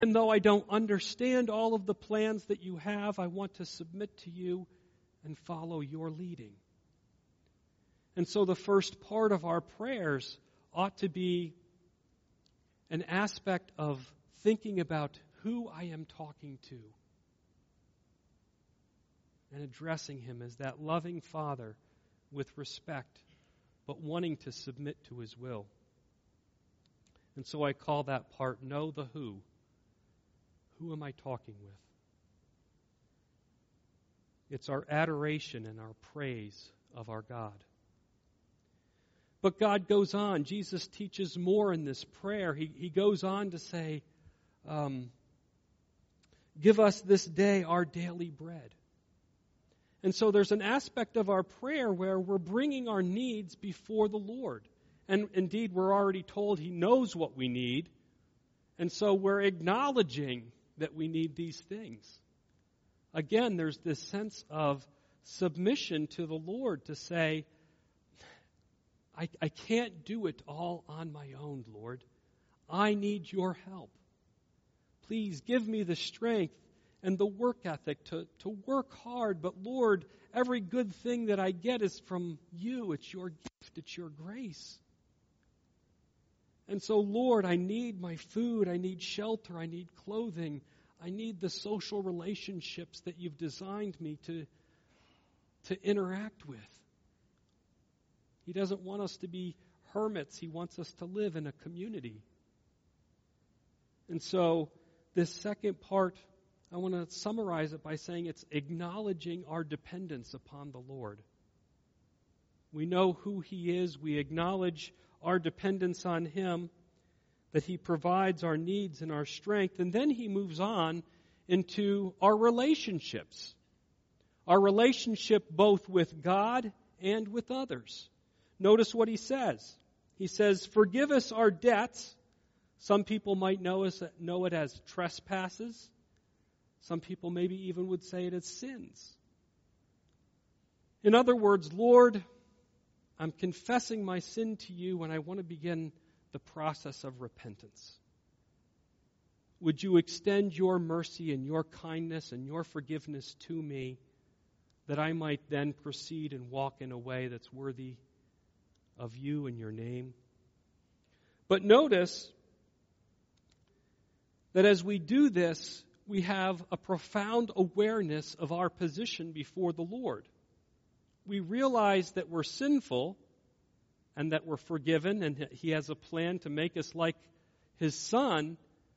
And though I don't understand all of the plans that you have, I want to submit to you and follow your leading. And so the first part of our prayers ought to be an aspect of thinking about who I am talking to and addressing him as that loving Father with respect, but wanting to submit to his will. And so I call that part, know the who. Who am I talking with? It's our adoration and our praise of our God. But God goes on. Jesus teaches more in this prayer. He goes on to say, give us this day our daily bread. And so there's an aspect of our prayer where we're bringing our needs before the Lord. And indeed, we're already told He knows what we need. And so we're acknowledging that we need these things. Again, there's this sense of submission to the Lord to say, I can't do it all on my own, Lord. I need your help. Please give me the strength and the work ethic to work hard. But Lord, every good thing that I get is from you. It's your gift. It's your grace. And so, Lord, I need my food. I need shelter. I need clothing. I need the social relationships that you've designed me to interact with. He doesn't want us to be hermits. He wants us to live in a community. And so, this second part, I want to summarize it by saying it's acknowledging our dependence upon the Lord. We know who He is. We acknowledge our dependence on Him, that He provides our needs and our strength. And then He moves on into our relationships. Our relationship both with God and with others. Notice what He says. He says, forgive us our debts. Some people might know it as trespasses. Some people maybe even would say it as sins. In other words, Lord, I'm confessing my sin to you and I want to begin the process of repentance. Would you extend your mercy and your kindness and your forgiveness to me that I might then proceed and walk in a way that's worthy of you and your name? But notice that as we do this, we have a profound awareness of our position before the Lord. We realize that we're sinful and that we're forgiven and He has a plan to make us like His Son,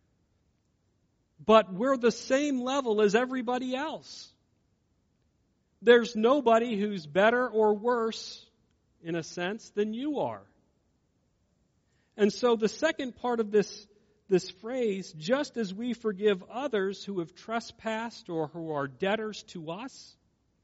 but we're the same level as everybody else. There's nobody who's better or worse, in a sense, than you are. And so the second part of this phrase, just as we forgive others who have trespassed or who are debtors to us,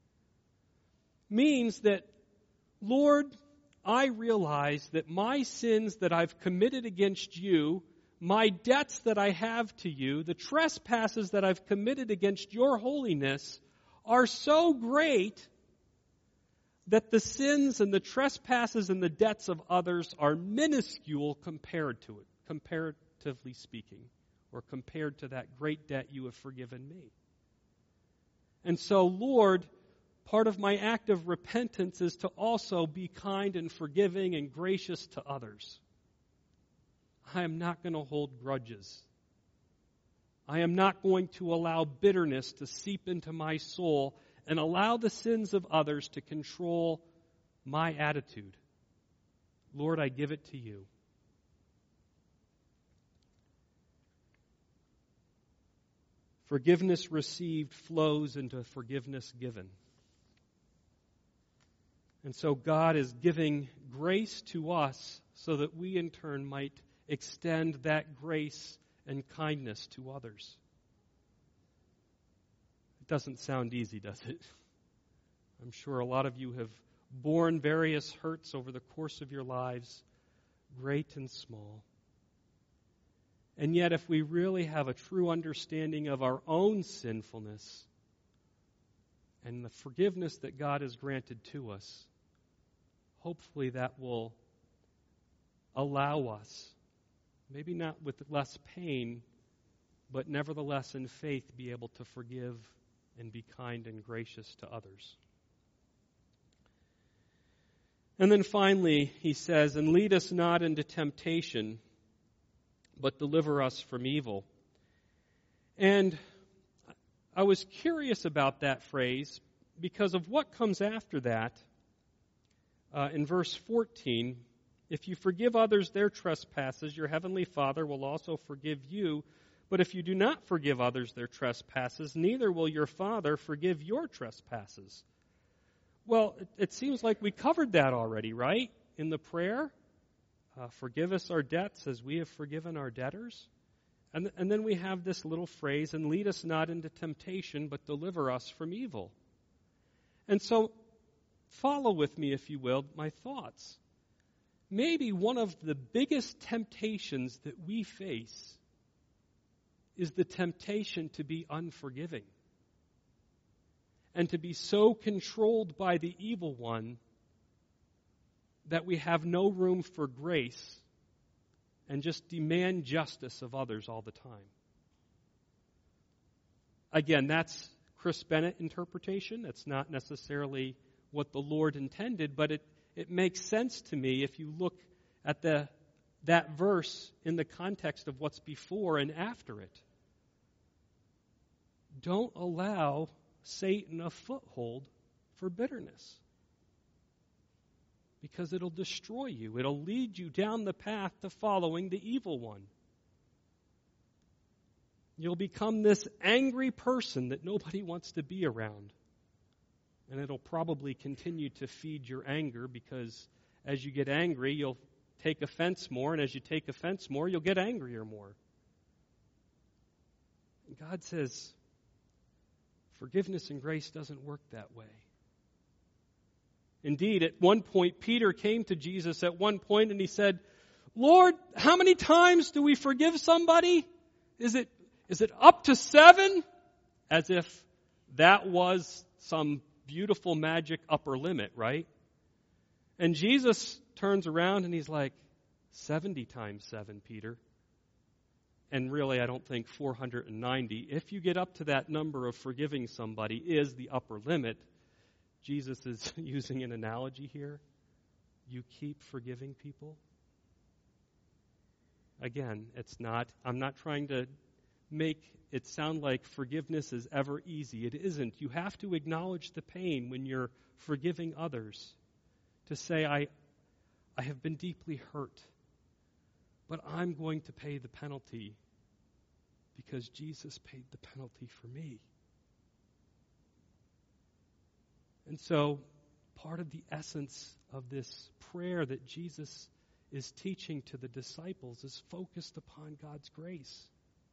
means that, Lord, I realize that my sins that I've committed against you, my debts that I have to you, the trespasses that I've committed against your holiness are so great that the sins and the trespasses and the debts of others are minuscule compared to it, comparatively speaking, or compared to that great debt you have forgiven me. And so, Lord, part of my act of repentance is to also be kind and forgiving and gracious to others. I am not going to hold grudges. I am not going to allow bitterness to seep into my soul and allow the sins of others to control my attitude. Lord, I give it to you. Forgiveness received flows into forgiveness given. And so God is giving grace to us so that we in turn might extend that grace and kindness to others. It doesn't sound easy, does it? I'm sure a lot of you have borne various hurts over the course of your lives, great and small. And yet, if we really have a true understanding of our own sinfulness and the forgiveness that God has granted to us, hopefully that will allow us, maybe not with less pain, but nevertheless in faith be able to forgive and be kind and gracious to others. And then finally, he says, and lead us not into temptation, but deliver us from evil. And I was curious about that phrase because of what comes after that. In verse 14, if you forgive others their trespasses, your heavenly Father will also forgive you. But if you do not forgive others their trespasses, neither will your Father forgive your trespasses. Well, it seems like we covered that already, right? In the prayer, forgive us our debts as we have forgiven our debtors. And then we have this little phrase, and lead us not into temptation, but deliver us from evil. And so, follow with me, if you will, my thoughts. Maybe one of the biggest temptations that we face is the temptation to be unforgiving and to be so controlled by the evil one that we have no room for grace and just demand justice of others all the time. Again, that's Chris Bennett interpretation. It's not necessarily what the Lord intended, but it makes sense to me if you look at that verse in the context of what's before and after it. Don't allow Satan a foothold for bitterness, because it'll destroy you. It'll lead you down the path to following the evil one. You'll become this angry person that nobody wants to be around. And it'll probably continue to feed your anger, because as you get angry, you'll take offense more, and as you take offense more, you'll get angrier more. And God says, forgiveness and grace doesn't work that way. Indeed, at one point, Peter came to Jesus at one point and he said, Lord, how many times do we forgive somebody? Is it up to 7? As if that was some beautiful magic upper limit, right? And Jesus turns around and he's like, 70 times 7, Peter. And really, I don't think 490. If you get up to that number of forgiving somebody is the upper limit, Jesus is using an analogy here. You keep forgiving people. Again, I'm not trying to make it sound like forgiveness is ever easy. It isn't. You have to acknowledge the pain when you're forgiving others. To say, I have been deeply hurt, but I'm going to pay the penalty because Jesus paid the penalty for me. And so, part of the essence of this prayer that Jesus is teaching to the disciples is focused upon God's grace.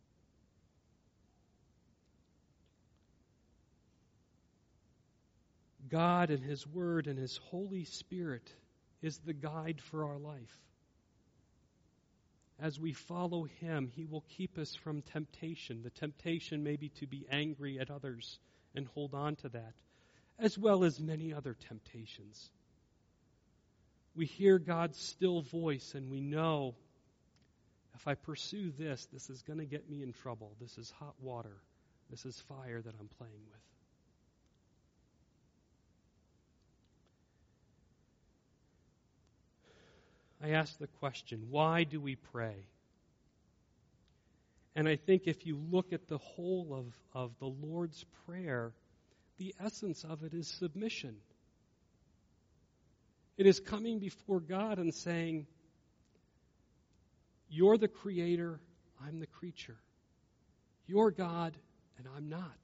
God and His Word and His Holy Spirit is the guide for our life. As we follow Him, He will keep us from temptation. The temptation may be to be angry at others and hold on to that, as well as many other temptations. We hear God's still voice and we know, if I pursue this is going to get me in trouble. This is hot water. This is fire that I'm playing with. I ask the question, why do we pray? And I think if you look at the whole of the Lord's Prayer, the essence of it is submission. It is coming before God and saying, you're the creator, I'm the creature. You're God, and I'm not.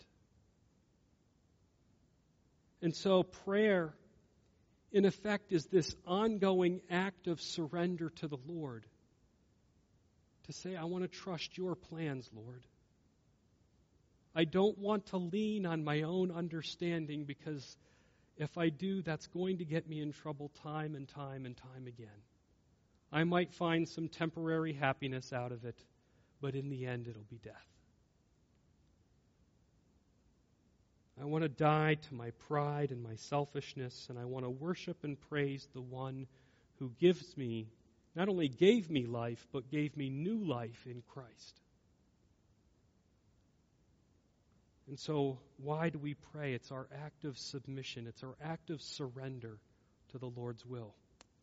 And so prayer, in effect, is this ongoing act of surrender to the Lord. To say, I want to trust your plans, Lord. I don't want to lean on my own understanding, because if I do, that's going to get me in trouble time and time and time again. I might find some temporary happiness out of it, but in the end, it'll be death. I want to die to my pride and my selfishness, and I want to worship and praise the one who gives me, not only gave me life, but gave me new life in Christ. And so, why do we pray? It's our act of submission. It's our act of surrender to the Lord's will.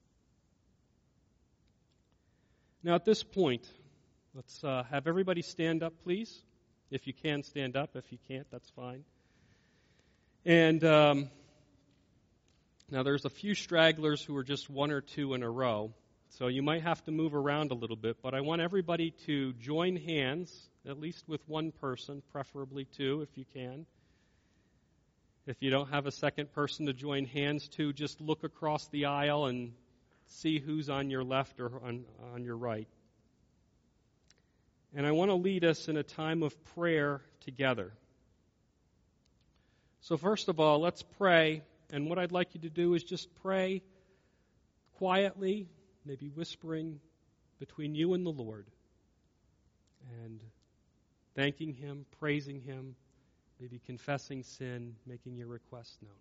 Now, at this point, let's have everybody stand up, please. If you can, stand up. If you can't, that's fine. And now there's a few stragglers who are just one or two in a row. So you might have to move around a little bit, but I want everybody to join hands, at least with one person, preferably two if you can. If you don't have a second person to join hands to, just look across the aisle and see who's on your left or on your right. And I want to lead us in a time of prayer together. So first of all, let's pray. And what I'd like you to do is just pray quietly, maybe whispering between you and the Lord, and thanking Him, praising Him, maybe confessing sin, making your requests known.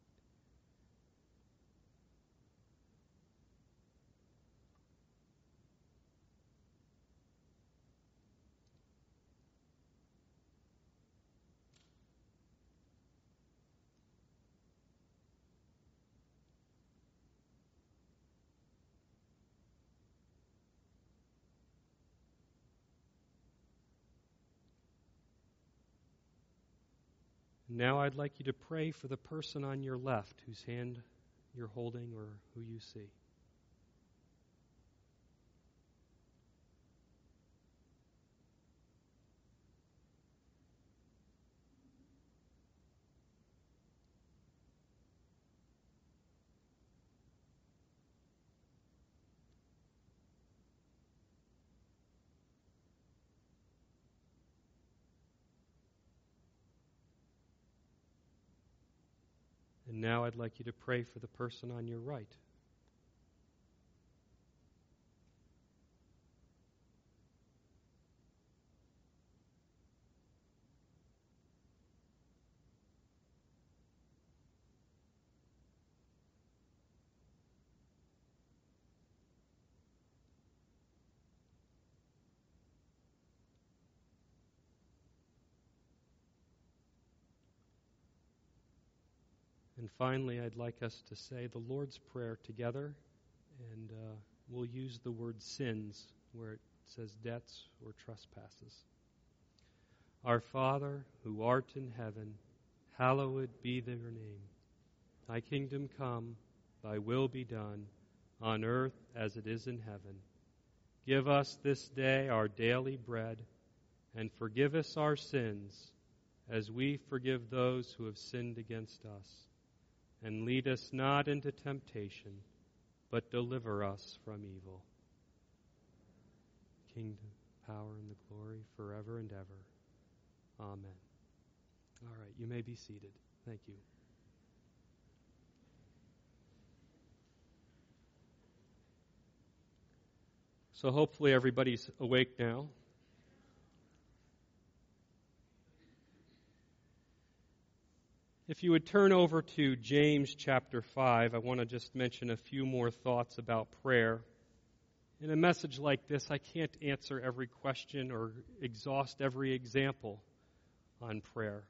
Now I'd like you to pray for the person on your left whose hand you're holding or who you see. And now I'd like you to pray for the person on your right. And finally, I'd like us to say the Lord's Prayer together, and we'll use the word sins where it says debts or trespasses. Our Father, who art in heaven, hallowed be thy name. Thy kingdom come, thy will be done, on earth as it is in heaven. Give us this day our daily bread, and forgive us our sins, as we forgive those who have sinned against us. And lead us not into temptation, but deliver us from evil. Kingdom, power, and the glory forever and ever. Amen. All right, you may be seated. Thank you. So hopefully everybody's awake now. If you would turn over to James chapter 5, I want to just mention a few more thoughts about prayer. In a message like this, I can't answer every question or exhaust every example on prayer.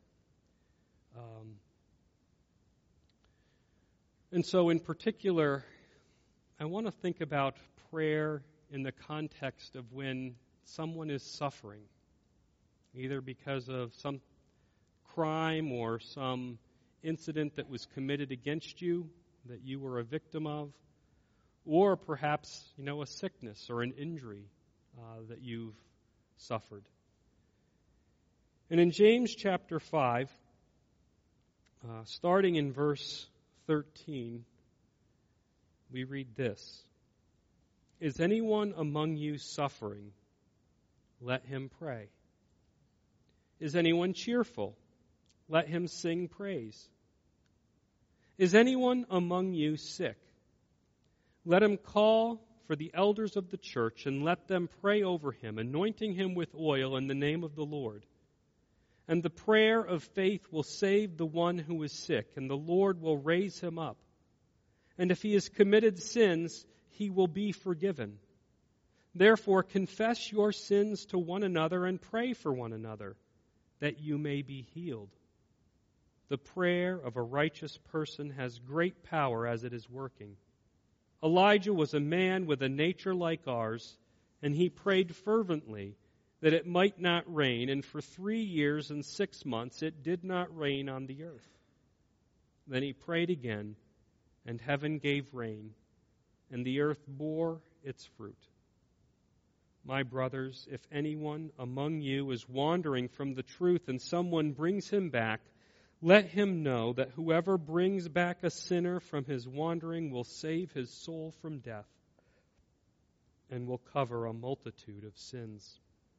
And so in particular, I want to think about prayer in the context of when someone is suffering, either because of some crime or some incident that was committed against you that you were a victim of, or perhaps, a sickness or an injury that you've suffered. And in James chapter 5, starting in verse 13, we read this: Is anyone among you suffering? Let him pray. Is anyone cheerful? Let him sing praise. Is anyone among you sick? Let him call for the elders of the church and let them pray over him, anointing him with oil in the name of the Lord. And the prayer of faith will save the one who is sick, and the Lord will raise him up. And if he has committed sins, he will be forgiven. Therefore, confess your sins to one another and pray for one another, that you may be healed. The prayer of a righteous person has great power as it is working. Elijah was a man with a nature like ours, and he prayed fervently that it might not rain, and for 3 years and 6 months it did not rain on the earth. Then he prayed again, and heaven gave rain, and the earth bore its fruit. My brothers, if anyone among you is wandering from the truth and someone brings him back, let him know that whoever brings back a sinner from his wandering will save his soul from death and will cover a multitude of sins.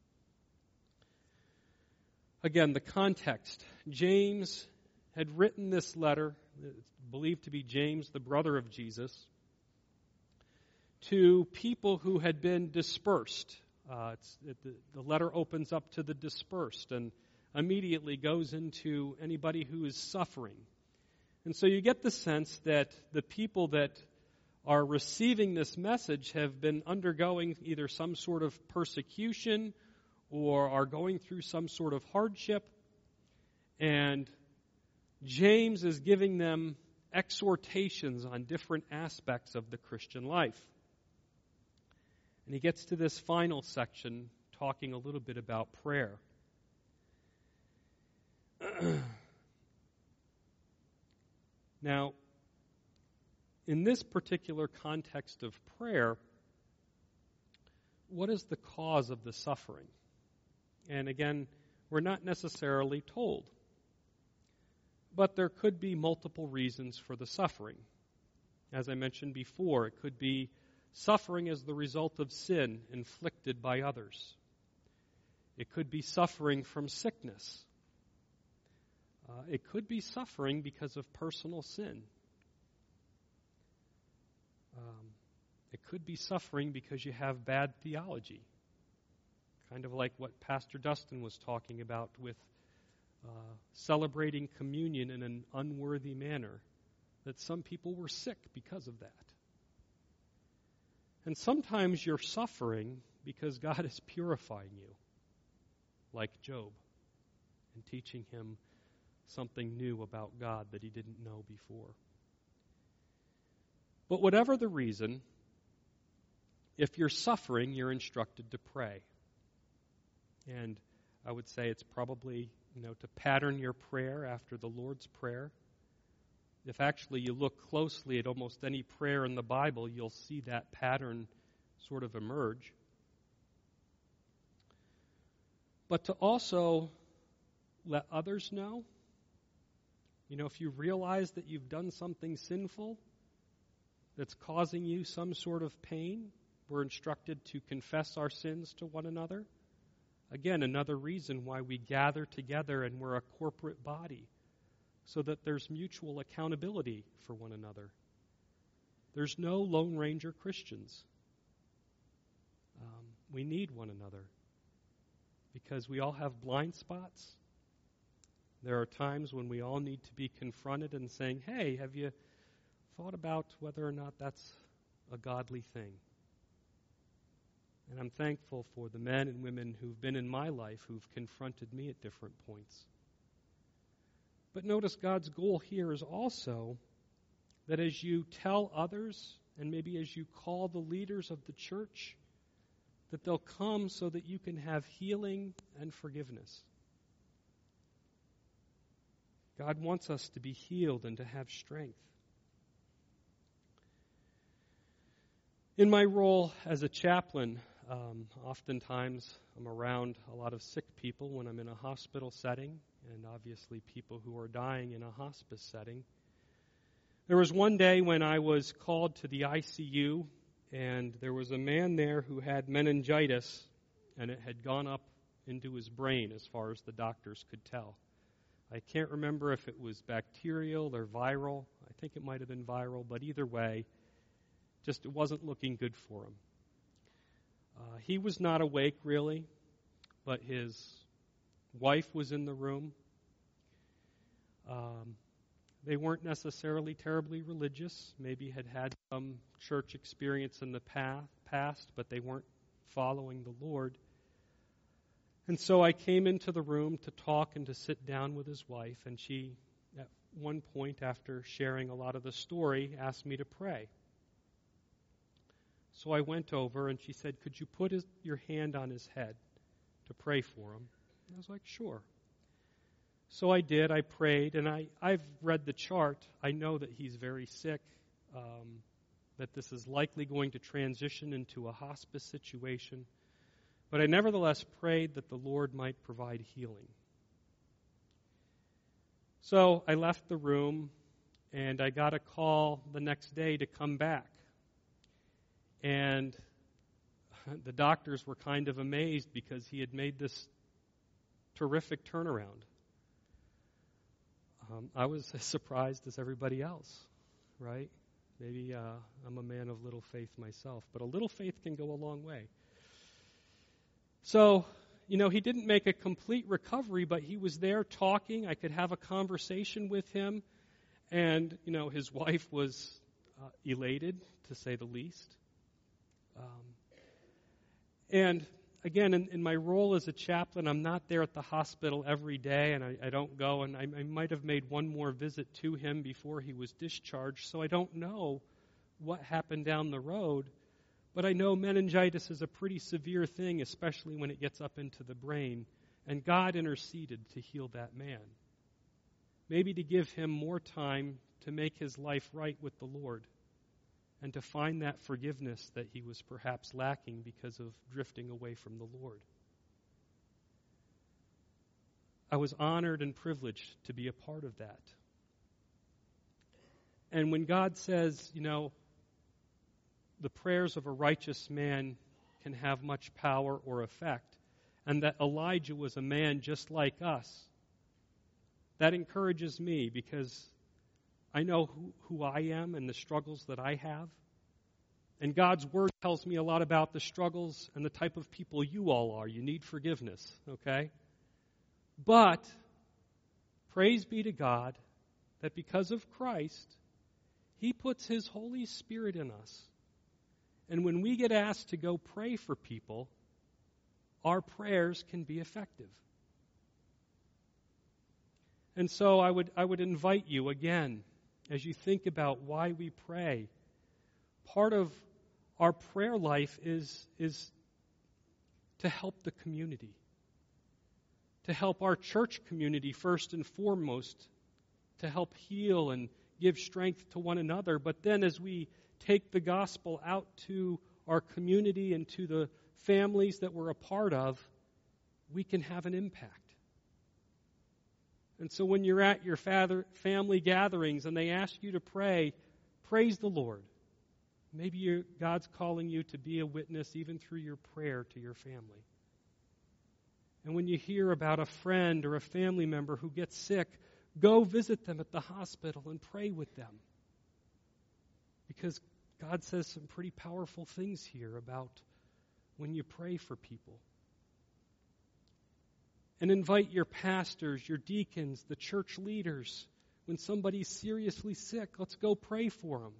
Again, the context. James had written this letter, believed to be James, the brother of Jesus, to people who had been dispersed. The letter opens up to the dispersed and immediately goes into anybody who is suffering. And so you get the sense that the people that are receiving this message have been undergoing either some sort of persecution or are going through some sort of hardship. And James is giving them exhortations on different aspects of the Christian life. And he gets to this final section talking a little bit about prayer. Now, in this particular context of prayer, what is the cause of the suffering? And again, we're not necessarily told. But there could be multiple reasons for the suffering. As I mentioned before, it could be suffering as the result of sin inflicted by others. It could be suffering from sickness. It could be suffering because of personal sin. It could be suffering because you have bad theology. Kind of like what Pastor Dustin was talking about with celebrating communion in an unworthy manner. That some people were sick because of that. And sometimes you're suffering because God is purifying you, like Job, and teaching him something new about God that he didn't know before. But whatever the reason, if you're suffering, you're instructed to pray. And I would say it's probably, to pattern your prayer after the Lord's Prayer. If actually you look closely at almost any prayer in the Bible, you'll see that pattern sort of emerge. But to also let others know, if you realize that you've done something sinful that's causing you some sort of pain, we're instructed to confess our sins to one another. Again, another reason why we gather together and we're a corporate body, so that there's mutual accountability for one another. There's no Lone Ranger Christians. We need one another because we all have blind spots. There are times when we all need to be confronted and saying, hey, have you thought about whether or not that's a godly thing? And I'm thankful for the men and women who've been in my life who've confronted me at different points. But notice God's goal here is also that as you tell others, and maybe as you call the leaders of the church, that they'll come so that you can have healing and forgiveness. God wants us to be healed and to have strength. In my role as a chaplain, oftentimes I'm around a lot of sick people when I'm in a hospital setting, and obviously people who are dying in a hospice setting. There was one day when I was called to the ICU, and there was a man there who had meningitis, and it had gone up into his brain as far as the doctors could tell. I can't remember if it was bacterial or viral. I think it might have been viral, but either way, just it wasn't looking good for him. He was not awake, really, but his wife was in the room. They weren't necessarily terribly religious, maybe had some church experience in the past, but they weren't following the Lord. And so I came into the room to talk and to sit down with his wife, and she, at one point, after sharing a lot of the story, asked me to pray. So I went over, and she said, "Could you put your hand on his head to pray for him?" And I was like, "Sure." So I did. I prayed, and I've read the chart. I know that he's very sick, that this is likely going to transition into a hospice situation. But I nevertheless prayed that the Lord might provide healing. So I left the room, and I got a call the next day to come back. And the doctors were kind of amazed because he had made this terrific turnaround. I was as surprised as everybody else, right? Maybe I'm a man of little faith myself, but a little faith can go a long way. So, he didn't make a complete recovery, but he was there talking. I could have a conversation with him, and, his wife was elated, to say the least. And again, in my role as a chaplain, I'm not there at the hospital every day, and I don't go, and I might have made one more visit to him before he was discharged, so I don't know what happened down the road, but I know meningitis is a pretty severe thing, especially when it gets up into the brain, and God interceded to heal that man. Maybe to give him more time to make his life right with the Lord, and to find that forgiveness that he was perhaps lacking because of drifting away from the Lord. I was honored and privileged to be a part of that. And when God says, the prayers of a righteous man can have much power or effect, and that Elijah was a man just like us, that encourages me because I know who I am and the struggles that I have. And God's Word tells me a lot about the struggles and the type of people you all are. You need forgiveness, okay? But praise be to God that because of Christ, He puts His Holy Spirit in us. And when we get asked to go pray for people, our prayers can be effective. And so I would invite you again, as you think about why we pray, part of our prayer life is to help the community, to help our church community first and foremost, to help heal and give strength to one another. But then as we take the gospel out to our community and to the families that we're a part of, we can have an impact. And so when you're at your family gatherings and they ask you to pray, praise the Lord. Maybe God's calling you to be a witness even through your prayer to your family. And when you hear about a friend or a family member who gets sick, go visit them at the hospital and pray with them. Because God says some pretty powerful things here about when you pray for people. And invite your pastors, your deacons, the church leaders. When somebody's seriously sick, let's go pray for them.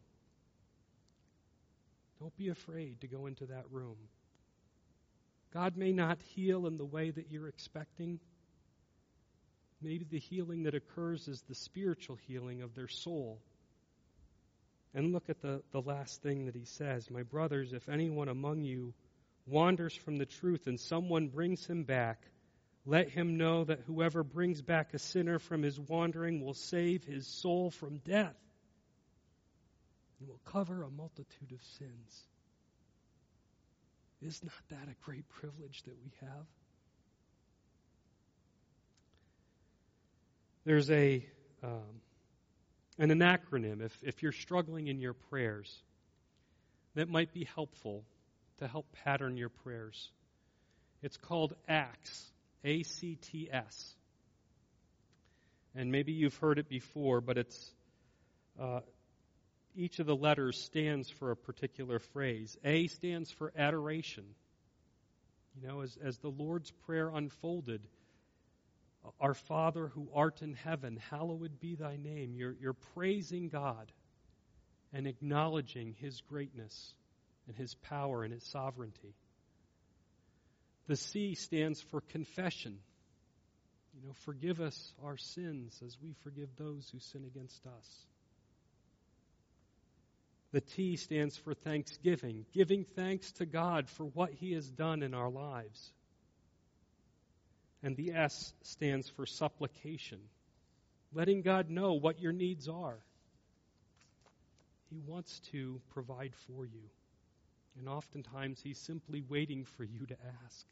Don't be afraid to go into that room. God may not heal in the way that you're expecting. Maybe the healing that occurs is the spiritual healing of their soul. And look at the last thing that he says. My brothers, if anyone among you wanders from the truth and someone brings him back, let him know that whoever brings back a sinner from his wandering will save his soul from death and will cover a multitude of sins. Is not that a great privilege that we have? There's an acronym, if you're struggling in your prayers, that might be helpful to help pattern your prayers. It's called ACTS. ACTS. And maybe you've heard it before, but it's each of the letters stands for a particular phrase. A stands for adoration. As the Lord's Prayer unfolded, our Father who art in heaven, hallowed be thy name. You're praising God and acknowledging His greatness and His power and His sovereignty. The C stands for confession. Forgive us our sins as we forgive those who sin against us. The T stands for thanksgiving, giving thanks to God for what He has done in our lives. And the S stands for supplication, letting God know what your needs are. He wants to provide for you, and oftentimes He's simply waiting for you to ask.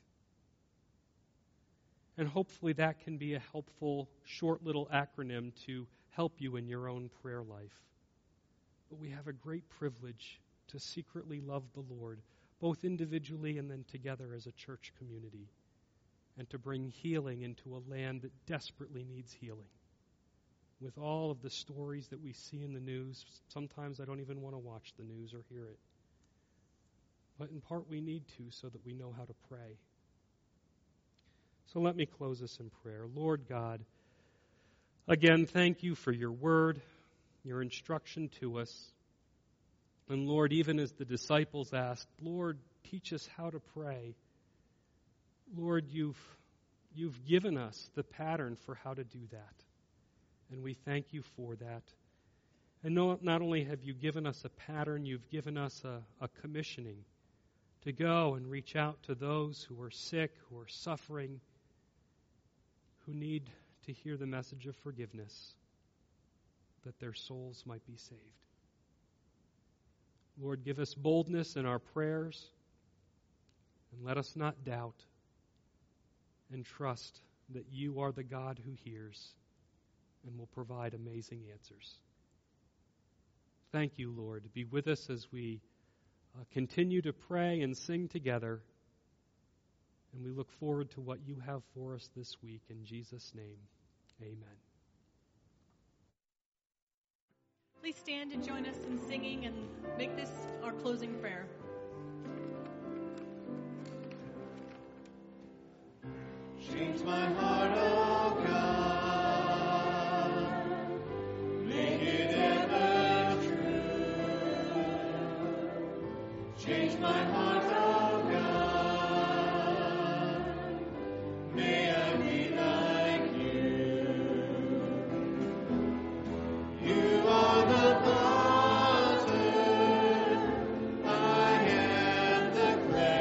And hopefully that can be a helpful, short little acronym to help you in your own prayer life. But we have a great privilege to secretly love the Lord, both individually and then together as a church community, and to bring healing into a land that desperately needs healing. With all of the stories that we see in the news, sometimes I don't even want to watch the news or hear it. But in part we need to so that we know how to pray. So let me close this in prayer. Lord God, again, thank you for your word, your instruction to us. And Lord, even as the disciples asked, Lord, teach us how to pray. Lord, you've given us the pattern for how to do that. And we thank you for that. And not only have you given us a pattern, you've given us a commissioning to go and reach out to those who are sick, who are suffering, who need to hear the message of forgiveness, that their souls might be saved. Lord, give us boldness in our prayers, and let us not doubt, and trust that you are the God who hears and will provide amazing answers. Thank you, Lord. Be with us as we continue to pray and sing together. And we look forward to what you have for us this week. In Jesus' name, amen. Please stand and join us in singing and make this our closing prayer. Change my heart, oh God, make it ever true. Change my heart, oh God, may I be like you. You are the potter, I am the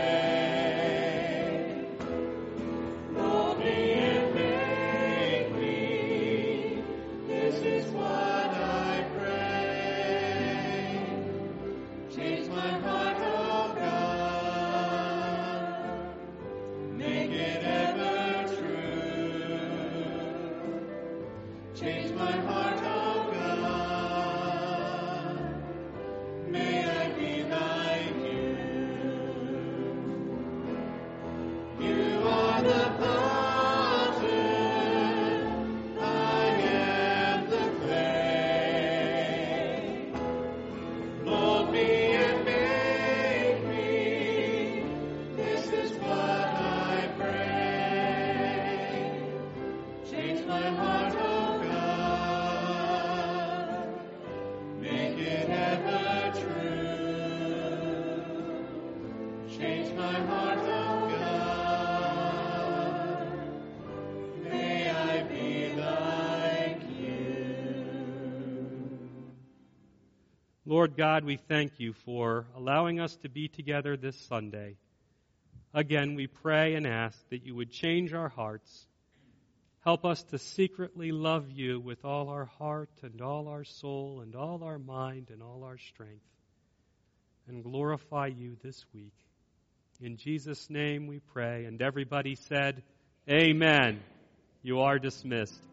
clay. Mold me and make me, this is what I pray. Change my heart, oh God, make it ever true. Change my heart, oh God, may I be like you. You are the potter, I am the clay. Mold me and make me, this is what I pray. Change my heart, oh God, make it ever true. Change my heart, oh God, may I be like you. Lord God, we thank you for allowing us to be together this Sunday. Again, we pray and ask that you would change our hearts. Help us to secretly love you with all our heart and all our soul and all our mind and all our strength, and glorify you this week. In Jesus' name we pray. And everybody said, Amen. You are dismissed.